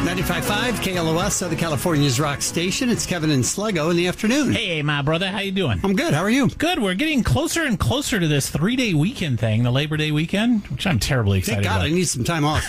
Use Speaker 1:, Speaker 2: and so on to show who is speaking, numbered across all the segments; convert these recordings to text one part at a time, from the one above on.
Speaker 1: 95.5 KLOS, Southern California's rock station. It's Kevin and Sluggo in the afternoon.
Speaker 2: Hey, my brother. How you doing?
Speaker 1: I'm good. How are you?
Speaker 2: Good. We're getting closer and closer to this 3-day weekend thing, the Labor Day weekend, which I'm terribly excited
Speaker 1: Thank God,
Speaker 2: about.
Speaker 1: I need some time off.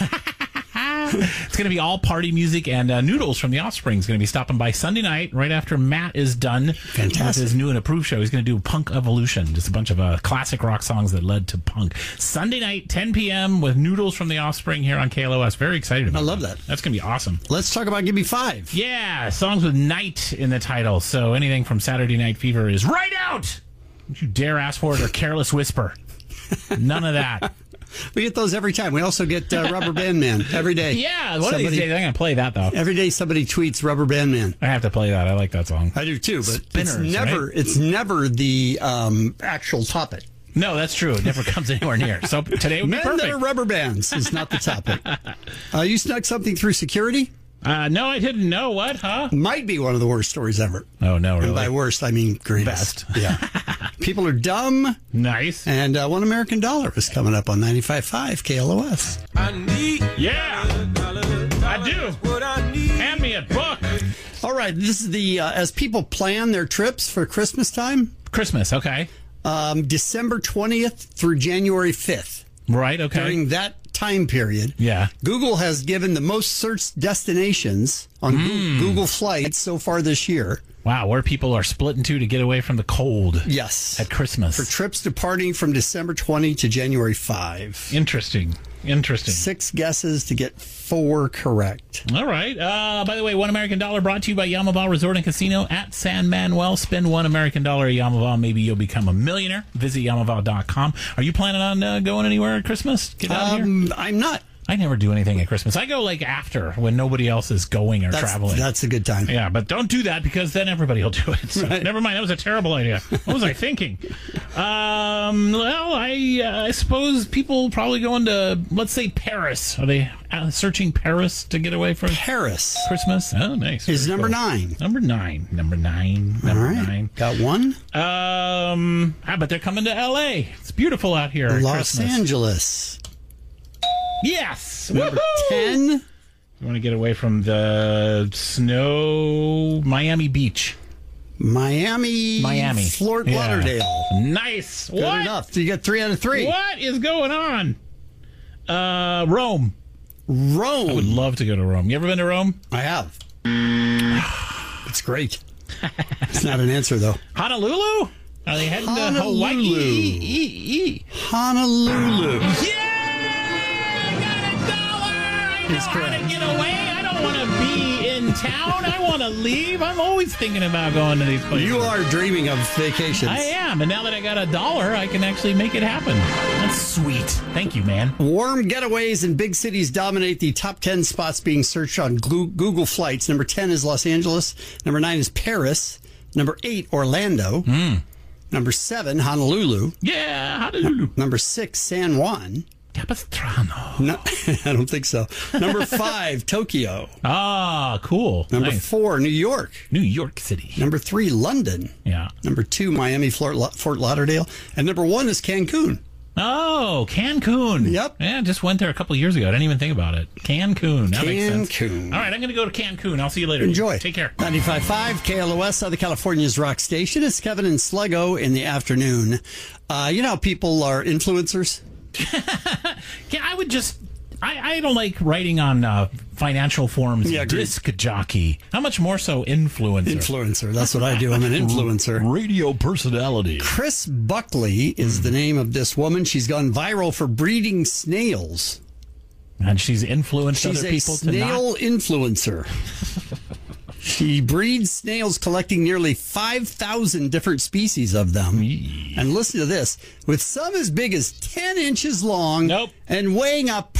Speaker 2: It's going to be all party music, and Noodles from The Offspring is going to be stopping by Sunday night right after Matt is done.
Speaker 1: Fantastic.
Speaker 2: With his new and approved show. He's going to do Punk Evolution, just a bunch of classic rock songs that led to punk. Sunday night, 10 p.m. with Noodles from The Offspring here on KLOS. Very excited about
Speaker 1: I love that.
Speaker 2: That's going to be awesome.
Speaker 1: Let's talk about Give Me Five.
Speaker 2: Yeah, songs with night in the title. So anything from Saturday Night Fever is right out. Don't you dare ask for it or Careless Whisper. None of that.
Speaker 1: We get those every time. We also get Rubber Band Man every day.
Speaker 2: Yeah, one of these days I'm going to play that, though.
Speaker 1: Every day somebody tweets Rubber Band Man.
Speaker 2: I have to play that. I like that song.
Speaker 1: I do too, but
Speaker 2: Spinners,
Speaker 1: it's never the actual topic.
Speaker 2: No, that's true. It never comes anywhere near. So today would be
Speaker 1: Men
Speaker 2: perfect.
Speaker 1: that are rubber bands is not the topic. You snuck something through security?
Speaker 2: No, I didn't know. What, huh?
Speaker 1: Might be one of the worst stories ever.
Speaker 2: Oh, no, really?
Speaker 1: And by worst, I mean greatest.
Speaker 2: Best.
Speaker 1: Yeah. People are dumb.
Speaker 2: Nice.
Speaker 1: And $1 American is coming up on 95.5 KLOS.
Speaker 2: Yeah, I do. Hand me a book.
Speaker 1: All right. This is the, as people plan their trips for Christmas time.
Speaker 2: Christmas, okay.
Speaker 1: December 20th through January 5th.
Speaker 2: Right, okay.
Speaker 1: During that time period,
Speaker 2: Yeah.
Speaker 1: Google has given the most searched destinations on Google Flights so far this year.
Speaker 2: Wow, where people are split in two to get away from the cold.
Speaker 1: Yes.
Speaker 2: At Christmas.
Speaker 1: For trips departing from December 20 to January 5.
Speaker 2: Interesting.
Speaker 1: 6 guesses to get 4 correct.
Speaker 2: All right. By the way, $1 American brought to you by Yamava Resort and Casino at San Manuel. Spend $1 American at Yamava. Maybe you'll become a millionaire. Visit Yamava.com. Are you planning on going anywhere at Christmas? Get out here?
Speaker 1: I'm not.
Speaker 2: I never do anything at Christmas. I go like after when nobody else is going or traveling.
Speaker 1: That's a good time.
Speaker 2: Yeah, but don't do that because then everybody will do it. So
Speaker 1: Right.
Speaker 2: Never mind. That was a terrible idea. What was I thinking? Well, I suppose people probably going to, let's say, Paris. Are they searching Paris to get away from
Speaker 1: Paris
Speaker 2: Christmas? Oh, nice.
Speaker 1: is
Speaker 2: Very
Speaker 1: number
Speaker 2: cool.
Speaker 1: 9.
Speaker 2: Number nine.
Speaker 1: All right. Got one.
Speaker 2: But they're coming to L.A. It's beautiful out here at
Speaker 1: Los
Speaker 2: Christmas.
Speaker 1: Angeles.
Speaker 2: Yes.
Speaker 1: Number
Speaker 2: Woohoo!
Speaker 1: 10.
Speaker 2: You want to get away from the snow? Miami Beach.
Speaker 1: Miami. Fort
Speaker 2: Yeah.
Speaker 1: Lauderdale.
Speaker 2: Nice.
Speaker 1: Good
Speaker 2: What?
Speaker 1: enough. You get 3 out of 3.
Speaker 2: What is going on? Rome.
Speaker 1: Rome.
Speaker 2: I would love to go to Rome. You ever been to Rome?
Speaker 1: I have. It's great. It's not an answer, though.
Speaker 2: Honolulu? Are they heading to Hawaii?
Speaker 1: Honolulu.
Speaker 2: Yeah! I got $1! I know
Speaker 1: He's
Speaker 2: how to
Speaker 1: correct.
Speaker 2: get away. I don't want to be in town. I want to leave. I'm always thinking about going to these places.
Speaker 1: You are dreaming of vacations.
Speaker 2: I am. And now that I got $1, I can actually make it happen. That's sweet. Thank you, man.
Speaker 1: Warm getaways in big cities dominate the top 10 spots being searched on Google Flights. Number 10 is Los Angeles. Number 9 is Paris. Number 8, Orlando. Number 7, Honolulu.
Speaker 2: Yeah, Honolulu.
Speaker 1: Number 6, San Juan.
Speaker 2: Capistrano.
Speaker 1: No, I don't think so. Number 5, Tokyo.
Speaker 2: Ah, cool.
Speaker 1: Number
Speaker 2: Nice.
Speaker 1: 4, New York.
Speaker 2: New York City.
Speaker 1: Number 3, London.
Speaker 2: Yeah.
Speaker 1: Number 2, Miami, Fort Lauderdale. And number 1 is Cancun.
Speaker 2: Oh, Cancun.
Speaker 1: Yep.
Speaker 2: Yeah, just went there a couple years ago. I didn't even think about it. Cancun. That makes sense.
Speaker 1: Cancun.
Speaker 2: All right, I'm going to go to Cancun. I'll see you later.
Speaker 1: Enjoy.
Speaker 2: Take care.
Speaker 1: 95.5 KLOS, Southern California's rock station. It's Kevin and Sluggo in the afternoon. You know how people are influencers?
Speaker 2: Yeah, I don't like writing on financial forums.
Speaker 1: Yeah, agreed.
Speaker 2: Disc jockey. How much more so influencer?
Speaker 1: Influencer. That's what I do. I'm an influencer.
Speaker 2: Radio personality.
Speaker 1: Chris Buckley is the name of this woman. She's gone viral for breeding snails.
Speaker 2: And she's influenced
Speaker 1: She's
Speaker 2: other
Speaker 1: a
Speaker 2: people to not.
Speaker 1: snail influencer. She breeds snails, collecting nearly 5,000 different species of them. And listen to this, with some as big as 10 inches long
Speaker 2: Nope.
Speaker 1: and weighing 1.5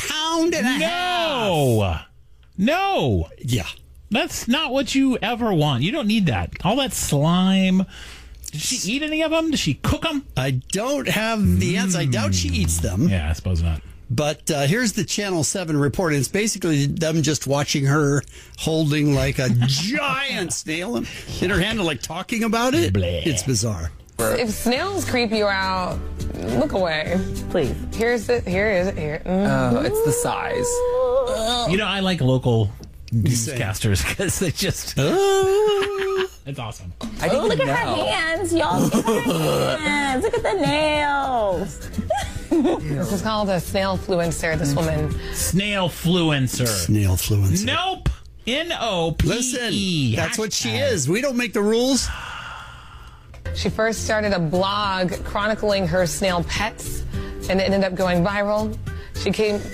Speaker 1: pounds.
Speaker 2: No.
Speaker 1: Yeah.
Speaker 2: That's not what you ever want. You don't need that. All that slime. Did she eat any of them? Did she cook them?
Speaker 1: I don't have the answer. I doubt she eats them.
Speaker 2: Yeah, I suppose not.
Speaker 1: But here's the Channel 7 report. It's basically them just watching her holding like a giant snail in her hand and like talking about it.
Speaker 2: Bleh.
Speaker 1: It's bizarre.
Speaker 3: If snails creep you out, look away.
Speaker 4: Please.
Speaker 3: Here is it. Here.
Speaker 4: Oh, it's the size.
Speaker 2: You know, I like local newscasters because they just...
Speaker 1: Oh.
Speaker 2: It's awesome.
Speaker 4: Oh, look at her hands, y'all. Look at her hands. Look at the nails.
Speaker 3: This is called a snail-fluencer, this woman.
Speaker 2: Snail-fluencer.
Speaker 1: Snail-fluencer.
Speaker 2: Nope. N-O-P-E.
Speaker 1: Listen, that's what she is. We don't make the rules.
Speaker 3: She first started a blog chronicling her snail pets, and it ended up going viral. She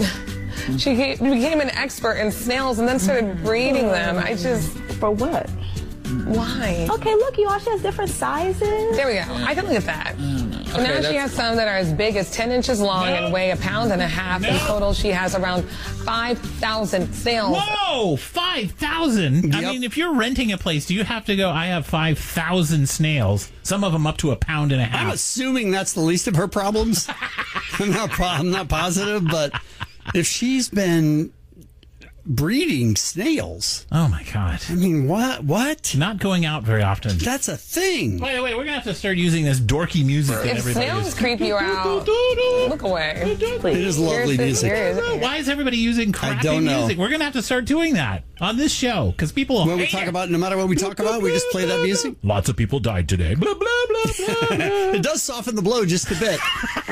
Speaker 3: became an expert in snails and then started breeding them.
Speaker 4: For what?
Speaker 3: Why?
Speaker 4: Okay, look, y'all. She has different sizes.
Speaker 3: There we go. I can look at that. So now she has some that are as big as 10 inches long and weigh 1.5 pounds. In total, she has around 5,000 snails.
Speaker 2: Whoa, 5,000?
Speaker 1: Yep.
Speaker 2: I mean, if you're renting a place, do you have to go, I have 5,000 snails, some of them up to 1.5 pounds?
Speaker 1: I'm assuming that's the least of her problems. I'm not positive, but if she's been breeding snails,
Speaker 2: oh my God.
Speaker 1: I mean, what?
Speaker 2: Not going out very often.
Speaker 1: That's a thing.
Speaker 2: By the way, we're going to have to start using this dorky music that
Speaker 3: If
Speaker 2: everybody
Speaker 3: snails
Speaker 2: uses.
Speaker 3: creep you out, look away.
Speaker 1: It is lovely music.
Speaker 2: Why is everybody using crappy
Speaker 1: don't know.
Speaker 2: music? We're going to have to start doing that on this show because people
Speaker 1: When we
Speaker 2: hate
Speaker 1: talk
Speaker 2: it.
Speaker 1: about, no matter what we talk about, we just play that music.
Speaker 2: Lots of people died today. Blah, blah, blah, blah.
Speaker 1: It does soften the blow just a bit.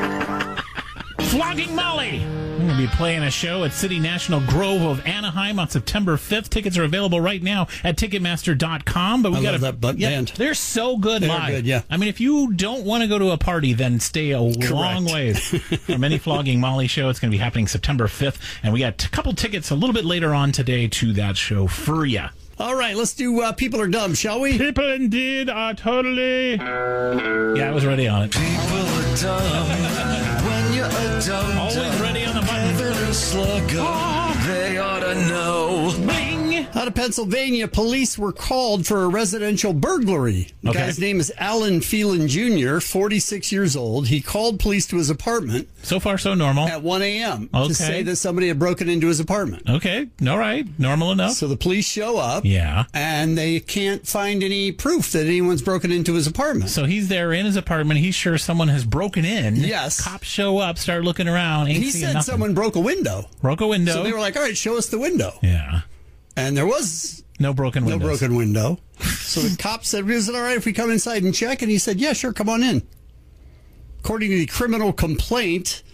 Speaker 2: Flogging Molly. We're going to be playing a show at City National Grove of Anaheim on September 5th. Tickets are available right now at Ticketmaster.com. But we
Speaker 1: I
Speaker 2: got
Speaker 1: love that band.
Speaker 2: They're so good
Speaker 1: They're
Speaker 2: live.
Speaker 1: good, yeah.
Speaker 2: I mean, if you don't want to go to a party, then stay a long ways from any Flogging Molly show. It's going to be happening September 5th. And we got a couple tickets a little bit later on today to that show for you.
Speaker 1: All right, let's do People Are Dumb, shall we?
Speaker 2: People indeed are totally... Yeah, I was ready on it.
Speaker 5: People are dumb when you're a dumb.
Speaker 2: Always ready on the button.
Speaker 5: Kevin and Slugger, they ought to know.
Speaker 2: Bing!
Speaker 1: Out of Pennsylvania, police were called for a residential burglary. The
Speaker 2: Okay.
Speaker 1: guy's name is Alan Phelan Jr., 46 years old. He called police to his apartment
Speaker 2: So far, so normal.
Speaker 1: at 1 a.m.
Speaker 2: Okay.
Speaker 1: to say that somebody had broken into his apartment.
Speaker 2: Okay, all right. Normal enough.
Speaker 1: So the police show up,
Speaker 2: Yeah.
Speaker 1: and they can't find any proof that anyone's broken into his apartment.
Speaker 2: So he's there in his apartment. He's sure someone has broken in.
Speaker 1: Yes.
Speaker 2: Cops show up, start looking around. Ain't
Speaker 1: He
Speaker 2: seeing
Speaker 1: said
Speaker 2: nothing.
Speaker 1: someone broke a window.
Speaker 2: broke a window.
Speaker 1: So they were like, all right, show us the window.
Speaker 2: Yeah.
Speaker 1: And there was
Speaker 2: No broken
Speaker 1: no
Speaker 2: windows.
Speaker 1: broken window. So the cop said, is it all right if we come inside and check? And he said, yeah, sure, come on in. According to the criminal complaint,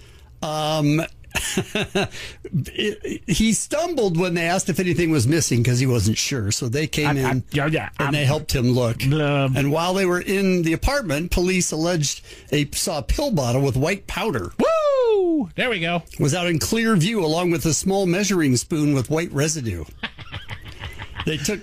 Speaker 1: he stumbled when they asked if anything was missing because he wasn't sure. So they came in and they helped him look. And while they were in the apartment, police alleged they saw a pill bottle with white powder.
Speaker 2: Woo! There we go.
Speaker 1: Was out in clear view along with a small measuring spoon with white residue. They took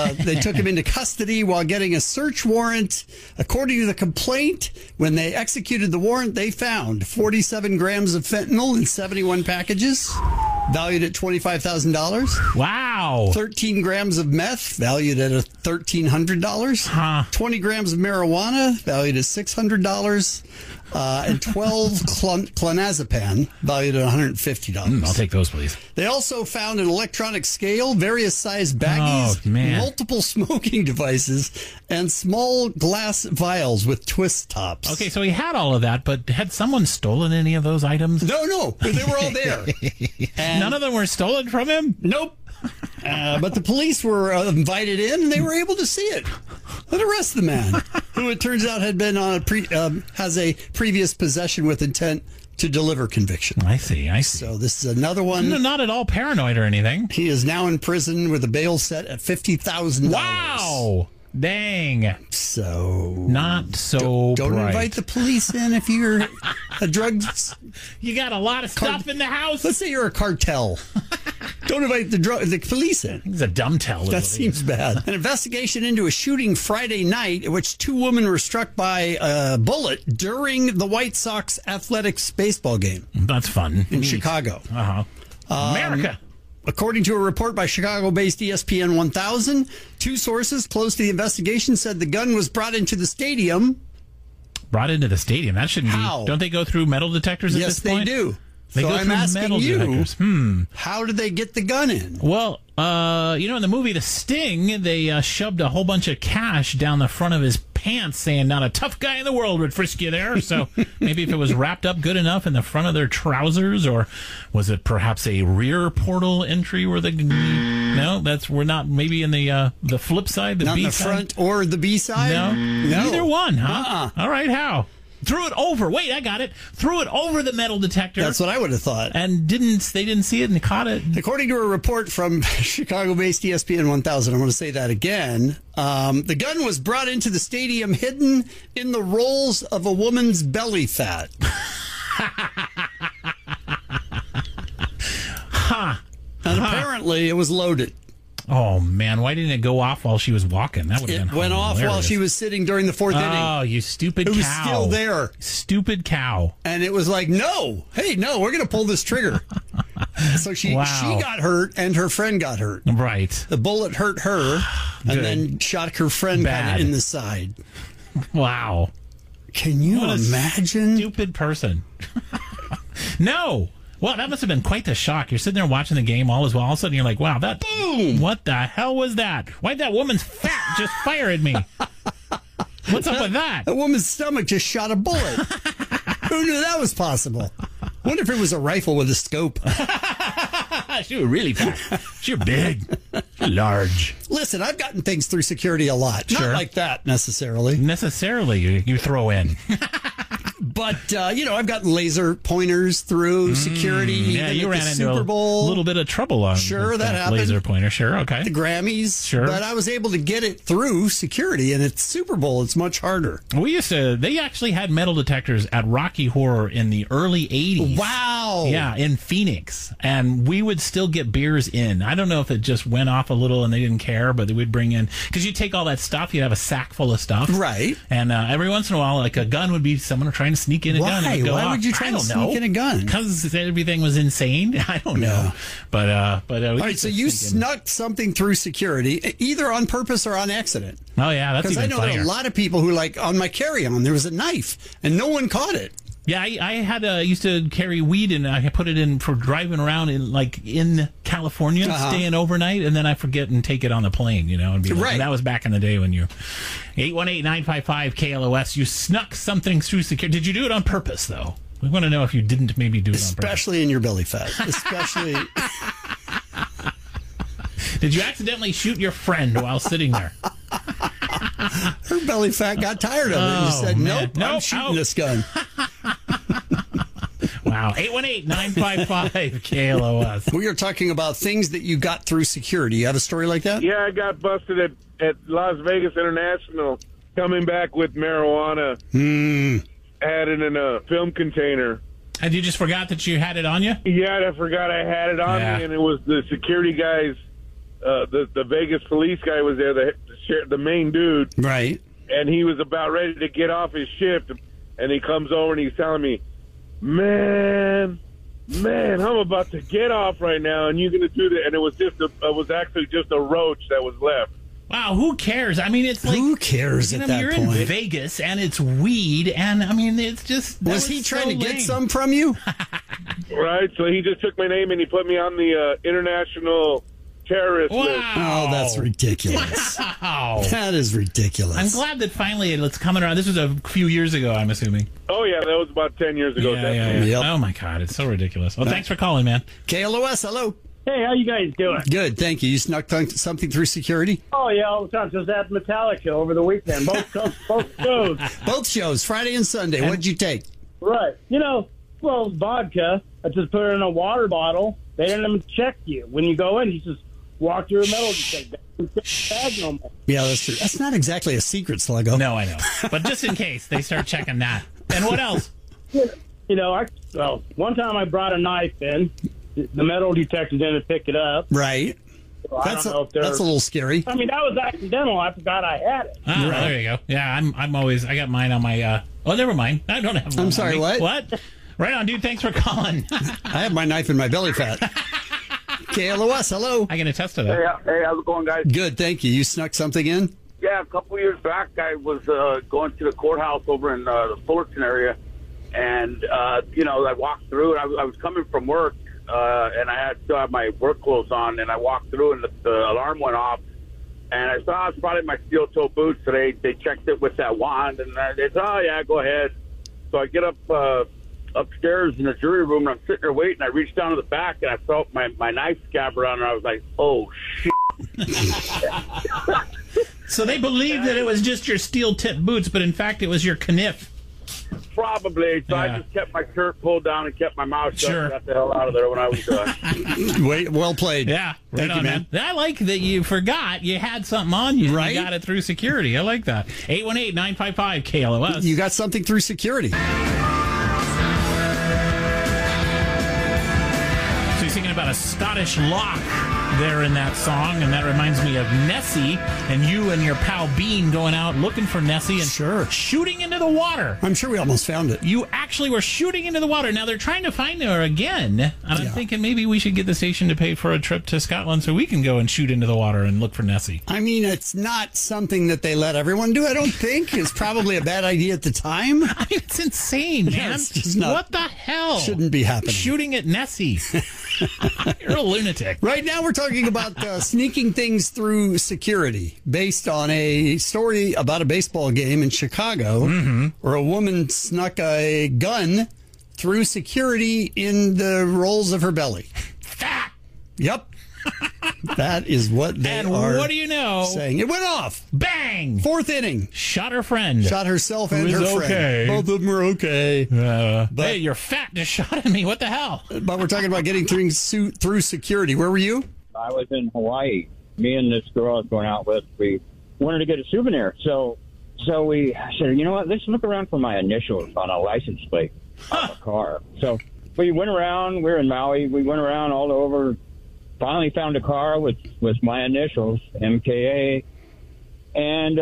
Speaker 1: him into custody while getting a search warrant. According to the complaint, when they executed the warrant, they found 47 grams of fentanyl in 71 packages, valued at $25,000.
Speaker 2: Wow.
Speaker 1: 13 grams of meth, valued at $1,300.
Speaker 2: Huh.
Speaker 1: 20 grams of marijuana, valued at $600. And 12 clonazepam, valued at $150.
Speaker 2: I'll take those, please.
Speaker 1: They also found an electronic scale, various sized baggies,
Speaker 2: Oh, man.
Speaker 1: multiple smoking devices, and small glass vials with twist tops.
Speaker 2: Okay, so he had all of that, but had someone stolen any of those items?
Speaker 1: No, they were all there. And
Speaker 2: None of them were stolen from him?
Speaker 1: Nope. But the police were invited in, and they were able to see it. Let arrest the man, who it turns out had been on has a previous possession with intent to deliver conviction.
Speaker 2: I see.
Speaker 1: So this is another one.
Speaker 2: No, not at all paranoid or anything.
Speaker 1: He is now in prison with a bail set at $50,000.
Speaker 2: Wow. Dang.
Speaker 1: So
Speaker 2: Not so
Speaker 1: don't
Speaker 2: bright.
Speaker 1: invite the police in if you're a drug.
Speaker 2: You got a lot of stuff in the house.
Speaker 1: Let's say you're a cartel. Don't invite the police in.
Speaker 2: It's a dumb tell.
Speaker 1: That seems bad. An investigation into a shooting Friday night in which 2 women were struck by a bullet during the White Sox athletics baseball game
Speaker 2: That's fun.
Speaker 1: in Chicago.
Speaker 2: Uh-huh. America.
Speaker 1: According to a report by Chicago-based ESPN 1000, 2 sources close to the investigation said the gun was brought into the stadium.
Speaker 2: Brought into the stadium. That shouldn't
Speaker 1: How?
Speaker 2: be. Don't they go through metal detectors at
Speaker 1: Yes,
Speaker 2: this
Speaker 1: they
Speaker 2: point?
Speaker 1: do.
Speaker 2: They
Speaker 1: so
Speaker 2: go
Speaker 1: I'm
Speaker 2: through
Speaker 1: asking
Speaker 2: metal
Speaker 1: you,
Speaker 2: detectors.
Speaker 1: how did they get the gun in?
Speaker 2: Well, in the movie The Sting, they shoved a whole bunch of cash down the front of his pants, saying not a tough guy in the world would frisk you there. So maybe if it was wrapped up good enough in the front of their trousers, or was it perhaps a rear portal entry where the No, we're not. Maybe in the flip side, the
Speaker 1: Not
Speaker 2: B
Speaker 1: in the
Speaker 2: side.
Speaker 1: front or the B side?
Speaker 2: No, neither one, huh?
Speaker 1: Uh-uh.
Speaker 2: All right, how? Threw it over. Wait, I got it. Threw it over the metal detector.
Speaker 1: That's what I would have thought.
Speaker 2: And they didn't see it and caught it.
Speaker 1: According to a report from Chicago-based ESPN 1000, I want to say that again, the gun was brought into the stadium hidden in the rolls of a woman's belly fat. And apparently it was loaded.
Speaker 2: Oh, man. Why didn't it go off while she was walking? That would have
Speaker 1: It
Speaker 2: been
Speaker 1: went off while she was sitting during the fourth inning.
Speaker 2: Oh, you stupid cow.
Speaker 1: It was still there.
Speaker 2: Stupid cow.
Speaker 1: And it was like, no, we're going to pull this trigger. So she got hurt and her friend got hurt.
Speaker 2: Right.
Speaker 1: The bullet hurt her and then shot her friend kind of in the side.
Speaker 2: Wow.
Speaker 1: Can you imagine?
Speaker 2: Stupid person. No. Well, that must have been quite the shock. You're sitting there watching the game all of a sudden you're like, wow, that boom! What the hell was that? Why'd that woman's fat just fire at me? What's up with that?
Speaker 1: A woman's stomach just shot a bullet. Who knew that was possible? Wonder if it was a rifle with a scope.
Speaker 2: She was really fat. She was big. Large.
Speaker 1: Listen, I've gotten things through security a lot.
Speaker 2: Sure.
Speaker 1: Not like that necessarily.
Speaker 2: You throw in.
Speaker 1: But, I've gotten laser pointers through security.
Speaker 2: Yeah,
Speaker 1: even
Speaker 2: you
Speaker 1: at
Speaker 2: ran
Speaker 1: the
Speaker 2: into
Speaker 1: Super Bowl.
Speaker 2: a little bit of trouble on
Speaker 1: Sure, that happened.
Speaker 2: laser pointer. Sure, okay.
Speaker 1: The Grammys.
Speaker 2: Sure.
Speaker 1: But I was able to get it through security, and at Super Bowl, it's much harder.
Speaker 2: They actually had metal detectors at Rocky Horror in the early 80s.
Speaker 1: Wow.
Speaker 2: Yeah, in Phoenix. And we would still get beers in. I don't know if it just went off a little and they didn't care, but they would bring in, because you take all that stuff, you'd have a sack full of stuff.
Speaker 1: Right.
Speaker 2: And every once in a while, like a gun would be someone trying to sneak in a gun.
Speaker 1: Why? Why would you try to sneak in a gun?
Speaker 2: Because everything was insane. I don't know. But
Speaker 1: all right, so you snuck something through security, either on purpose or on accident.
Speaker 2: Oh, yeah, that's even
Speaker 1: Because I know there are a lot of people who, like, on my carry-on, there was a knife, and no one caught it.
Speaker 2: Yeah, I used to carry weed, and I put it in for driving around in California, staying overnight, and then I forget and take it on the plane, and be like,
Speaker 1: Right.
Speaker 2: That was back in the day when you 818-955-KLOS. You snuck something through security. Did you do it on purpose, though? We want to know if you didn't maybe do it on purpose.
Speaker 1: Especially in your belly fat. Especially.
Speaker 2: Did you accidentally shoot your friend while sitting there?
Speaker 1: Her belly fat got tired of it and said,
Speaker 2: man.
Speaker 1: nope, I'm shooting this gun.
Speaker 2: Wow. 818-955-KLOS.
Speaker 1: We are talking about things that you got through security. You have a story like that?
Speaker 6: Yeah, I got busted at Las Vegas International coming back with marijuana. Had it in a film container.
Speaker 2: And you just forgot that you had it on you?
Speaker 6: Yeah, I forgot I had it on me, and it was the security guys, the Vegas police guy was there, the main dude.
Speaker 1: Right.
Speaker 6: And he was about ready to get off his shift, and he comes over and he's telling me, man, I'm about to get off right now, and you're going to do that. And it was actually just a roach that was left.
Speaker 2: Wow, who cares? I mean, it's like...
Speaker 1: Who cares at that
Speaker 2: you're
Speaker 1: point?
Speaker 2: You're in Vegas, and it's weed, and, I mean, it's just...
Speaker 1: Was he trying to get some from you?
Speaker 6: Right, so he just took my name and he put me on the international terrorist list.
Speaker 1: Oh, that's ridiculous.
Speaker 2: Wow.
Speaker 1: That is ridiculous.
Speaker 2: I'm glad that finally it's coming around. This was a few years ago, I'm assuming.
Speaker 6: Oh, yeah, that was about 10 years ago.
Speaker 2: Yeah.
Speaker 1: Yep.
Speaker 2: Oh, my God, it's so ridiculous. Well, thanks for calling, man.
Speaker 1: KLOS, hello.
Speaker 7: Hey, how you guys doing?
Speaker 1: Good, thank you. You snuck something through security?
Speaker 7: Oh, yeah, all the time. Just at Metallica over the weekend. Both shows.
Speaker 1: Both shows, Friday and Sunday. What did you take?
Speaker 7: Right. Vodka. I just put it in a water bottle. They didn't even check you. When you go in, you just walk through a metal detector.
Speaker 1: Yeah, that's true. That's not exactly a secret, Sluggo.
Speaker 2: No, I know. But just in case, they start checking that. And what else?
Speaker 7: One time I brought a knife in. The metal detector didn't pick it up.
Speaker 1: Right.
Speaker 7: So that's a
Speaker 1: little scary.
Speaker 7: I mean, that was accidental. I forgot I had it.
Speaker 2: Oh, right. There you go. Yeah, I'm always... I got mine on my... never mind. I don't have one.
Speaker 1: I'm sorry, what?
Speaker 2: What? Right on, dude. Thanks for calling.
Speaker 1: I have my knife in my belly fat. KLOS, hello.
Speaker 2: I can attest to that.
Speaker 6: Hey, how's it going, guys?
Speaker 1: Good, thank you. You snuck something in?
Speaker 6: Yeah, a couple years back, I was going to the courthouse over in the Fullerton area, and, I walked through, and I was coming from work, and I still had my work clothes on, and I walked through, and the alarm went off, and I saw it's probably my steel-toe boots, so they checked it with that wand, and they said, oh, yeah, go ahead. So I get up upstairs in the jury room, and I'm sitting there waiting. I reached down to the back, and I felt my knife scab around, and I was like, oh, shit.
Speaker 2: So they believed that it was just your steel-tipped boots, but in fact it was your kniff.
Speaker 6: Probably. So I
Speaker 2: Yeah.
Speaker 6: just kept my shirt pulled down and kept my mouth shut
Speaker 2: Sure.
Speaker 6: and got the hell out of there when I was done.
Speaker 1: Well played.
Speaker 2: Yeah,
Speaker 1: Thank you, man.
Speaker 2: I like that you forgot you had something on you.
Speaker 1: Right?
Speaker 2: You got it through security. I like that. 818-955-KLOS.
Speaker 1: You got something through security.
Speaker 2: So he's thinking about a Scottish loch there in that song, and that reminds me of Nessie and you and your pal Bean going out looking for Nessie and
Speaker 1: Sure.
Speaker 2: shooting into the water.
Speaker 1: I'm sure we almost found it.
Speaker 2: You actually were shooting into the water. Now they're trying to find her again, and I'm
Speaker 1: Yeah.
Speaker 2: thinking maybe we should get the station to pay for a trip to Scotland so we can go and shoot into the water and look for Nessie.
Speaker 1: I mean, it's not something that they let everyone do, I don't think. It's probably a bad idea at the time.
Speaker 2: I mean, it's insane, man.
Speaker 1: it's just not-
Speaker 2: What the hell?
Speaker 1: Shouldn't be happening.
Speaker 2: Shooting at Nessie. You're a lunatic.
Speaker 1: Right now, we're talking about sneaking things through security based on a story about a baseball game in Chicago where a woman snuck a gun through security in the rolls of her belly.
Speaker 2: Fat.
Speaker 1: Yep. That is what they
Speaker 2: And
Speaker 1: are
Speaker 2: what do you know?
Speaker 1: saying. It went off.
Speaker 2: Bang!
Speaker 1: Fourth inning.
Speaker 2: Shot her friend.
Speaker 1: Shot herself and
Speaker 2: Who
Speaker 1: her
Speaker 2: is
Speaker 1: friend.
Speaker 2: okay.
Speaker 1: Both of them are okay. But-
Speaker 2: Hey, you're fat. Just shot at me. What the hell?
Speaker 1: But we're talking about getting through security. Where were you?
Speaker 8: I was in Hawaii. Me and this girl I was going out with, we wanted to get a souvenir. So we said, you know what, let's look around for my initials on a license plate of a car. So we went around. We were in Maui. We went around all over. Finally found a car with my initials, MKA. And,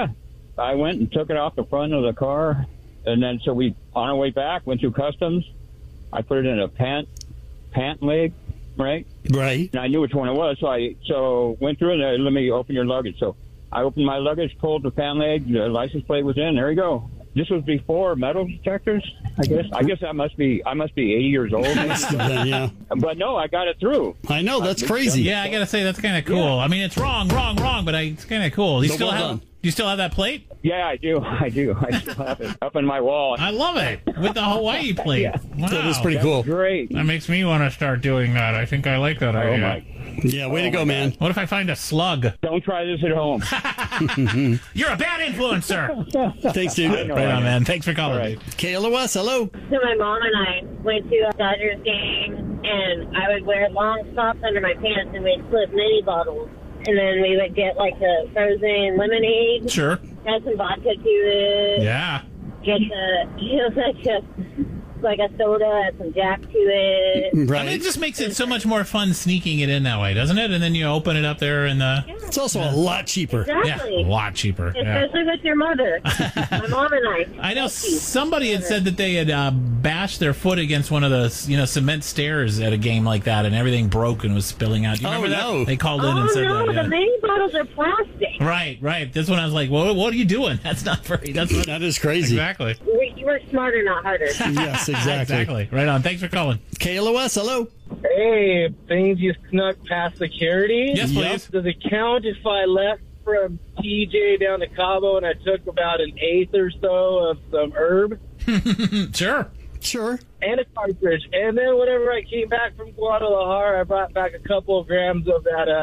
Speaker 8: I went and took it off the front of the car. And then so we, on our way back, went through customs. I put it in a pant leg, right?
Speaker 1: Right.
Speaker 8: And I knew which one it was, so went through and let me open your luggage. So I opened my luggage, pulled the pant leg, the license plate was in. There you go. This was before metal detectors, I guess. I guess I must be 80 years old. Maybe.
Speaker 1: Yeah.
Speaker 8: But no, I got it through.
Speaker 1: I know. That's crazy.
Speaker 2: Yeah, I gotta say that's kind of cool.
Speaker 8: Yeah.
Speaker 2: I mean, it's wrong, but it's kind of cool.
Speaker 1: So well done.
Speaker 2: Do you still have that plate?
Speaker 8: Yeah, I do. I still have it up in my wall.
Speaker 2: I love it with the Hawaii plate.
Speaker 8: Yeah.
Speaker 2: Wow,
Speaker 1: That was pretty cool.
Speaker 8: Great.
Speaker 2: That makes me want to start doing that. I think I like that idea.
Speaker 8: Oh my!
Speaker 1: Yeah, way to go, man.
Speaker 2: What if I find a slug?
Speaker 8: Don't try this at home.
Speaker 2: You're a bad influencer.
Speaker 1: Thanks, dude.
Speaker 8: I know.
Speaker 2: Right on, man. Thanks for calling.
Speaker 8: All right.
Speaker 1: KLOS, hello.
Speaker 9: So my mom and I went to a Dodgers game, and I would wear long socks under my pants, and we'd flip mini bottles. And then we would get like the frozen lemonade,
Speaker 2: Sure.
Speaker 9: add some vodka to it,
Speaker 2: Yeah.
Speaker 9: get like a soda, add some Jack to it.
Speaker 2: I mean, it
Speaker 1: Right.
Speaker 2: just makes it so much more fun sneaking it in that way, doesn't it? And then you open it up there in the
Speaker 1: It's also a lot cheaper.
Speaker 9: Exactly.
Speaker 2: a lot cheaper. Yeah.
Speaker 9: Especially with your mother. My mom and I.
Speaker 2: I know somebody had said that they had bashed their foot against one of the cement stairs at a game like that, and everything broke and was spilling out. Do you
Speaker 1: Oh,
Speaker 2: remember that?
Speaker 1: no.
Speaker 2: They called in
Speaker 9: Oh,
Speaker 2: and said
Speaker 9: no,
Speaker 2: that.
Speaker 9: the
Speaker 2: Yeah.
Speaker 9: mini bottles are plastic.
Speaker 2: Right. This one I was like, well, what are you doing? That's not very. That's not
Speaker 1: That is crazy.
Speaker 2: exactly.
Speaker 9: You work smarter, not harder.
Speaker 1: Yes, exactly.
Speaker 2: Exactly. Right on. Thanks for calling.
Speaker 1: KLOS, hello.
Speaker 7: Hey, things you snuck past security.
Speaker 2: Yes,
Speaker 1: Yep.
Speaker 2: please.
Speaker 7: Does it count if I left from TJ down to Cabo and I took about an eighth or so of some herb
Speaker 2: Sure.
Speaker 1: Sure.
Speaker 7: and a cartridge? And then whenever I came back from Guadalajara, I brought back a couple of grams of that,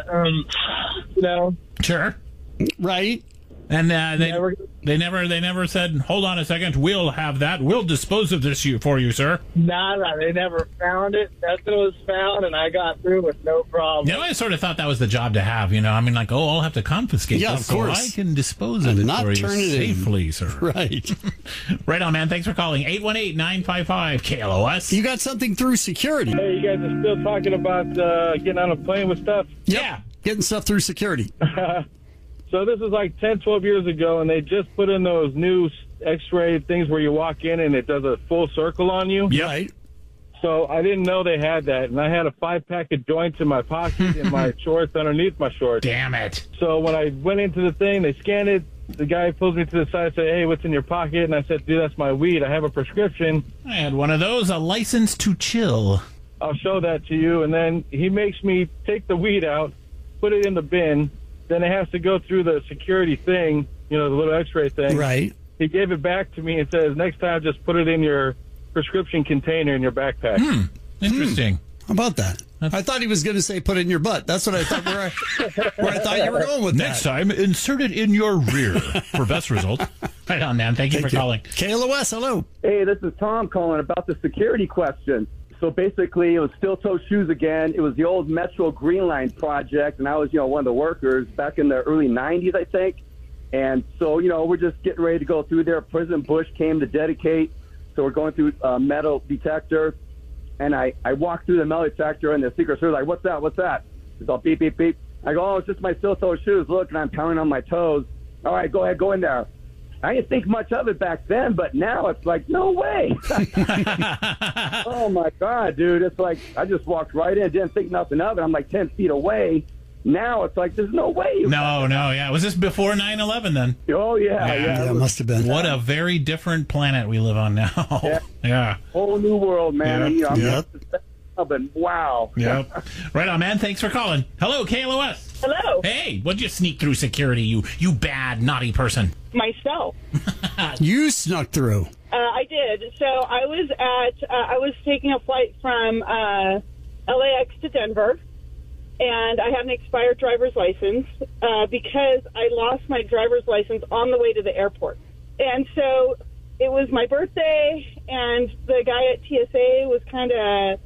Speaker 2: Sure.
Speaker 1: Right.
Speaker 2: And
Speaker 7: Never-
Speaker 2: they never said, hold on a second, we'll have that. We'll dispose of this for you, sir.
Speaker 7: nada. They never found it. Nothing was found, and I got through with no problem.
Speaker 2: You know, I sort of thought that was the job to have, I mean, like, I'll have to confiscate
Speaker 1: Yeah,
Speaker 2: this
Speaker 1: of course.
Speaker 2: so I can dispose of
Speaker 1: And
Speaker 2: it
Speaker 1: not
Speaker 2: for you
Speaker 1: turn it in.
Speaker 2: safely, sir.
Speaker 1: Right.
Speaker 2: Right on, man. Thanks for calling. 818-955-KLOS.
Speaker 1: You got something through security.
Speaker 7: Hey, you guys are still talking about getting on a plane with stuff?
Speaker 2: Yeah.
Speaker 1: Getting stuff through security.
Speaker 7: So this is like 10, 12 years ago, and they just put in those new X-ray things where you walk in and it does a full circle on you.
Speaker 2: Yep.
Speaker 1: Right.
Speaker 7: So I didn't know they had that, and I had a 5-pack of joints in my pocket in my shorts underneath my shorts.
Speaker 2: Damn it.
Speaker 7: So when I went into the thing, they scanned it. The guy pulls me to the side and said, hey, what's in your pocket? And I said, dude, that's my weed. I have a prescription.
Speaker 2: I had one of those, a license to chill.
Speaker 7: I'll show that to you. And then he makes me take the weed out, put it in the bin. Then it has to go through the security thing, the little X-ray thing.
Speaker 1: Right.
Speaker 7: He gave it back to me and says, next time just put it in your
Speaker 10: prescription container in your backpack.
Speaker 2: Interesting.
Speaker 1: How about that? I thought he was going to say put it in your butt. That's what I thought. Where I thought you were going with
Speaker 2: Next
Speaker 1: that.
Speaker 2: time, insert it in your rear for best results. Right on, man. Thank you for calling.
Speaker 1: KLOS, hello.
Speaker 11: Hey, this is Tom calling about the security question. So basically, it was steel-toe shoes again. It was the old Metro Green Line project, and I was, one of the workers back in the early 90s, I think. And so, we're just getting ready to go through there. President Bush came to dedicate, so we're going through a metal detector. And I walked through the metal detector, and the Secret Service like, what's that? It's all beep, beep, beep. I go, oh, it's just my steel-toe shoes. Look, and I'm counting on my toes. All right, go ahead, go in there. I didn't think much of it back then, but now it's like, no way. Oh, my God, dude. It's like I just walked right in, didn't think nothing of it. I'm like 10 feet away. Now it's like there's no way.
Speaker 2: Yeah. Was this before 9/11 then?
Speaker 11: Oh, yeah.
Speaker 1: Yeah, it must have been.
Speaker 2: What a very different planet we live on now. Yeah.
Speaker 11: Whole new world, man.
Speaker 2: Yep.
Speaker 11: Wow.
Speaker 2: Yep. Right on, man. Thanks for calling. Hello, KLOS.
Speaker 12: Hello.
Speaker 2: Hey, what'd you sneak through security, you bad, naughty person?
Speaker 12: Myself.
Speaker 1: You snuck through.
Speaker 12: I did. So I was taking a flight from LAX to Denver, and I had an expired driver's license because I lost my driver's license on the way to the airport. And so it was my birthday, and the guy at TSA was kind of